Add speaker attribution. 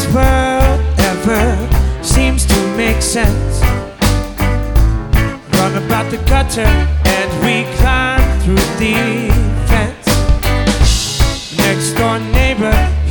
Speaker 1: this world ever seems to make sense. Run about the gutter and we climb through the fence. Next door neighbor